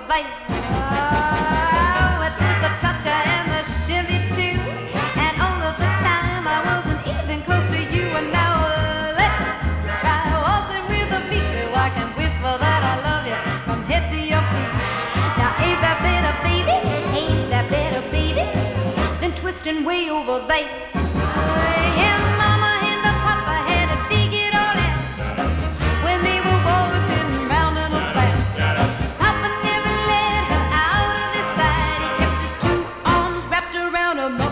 there. Oh, I did the cha-cha and the shimmy too, and all of the time I wasn't even close to you. And now let's try waltzing with the beat, so I can whisper that I love you from head to your feet. Now ain't that better, baby? Ain't that better, baby? Than twisting way over there.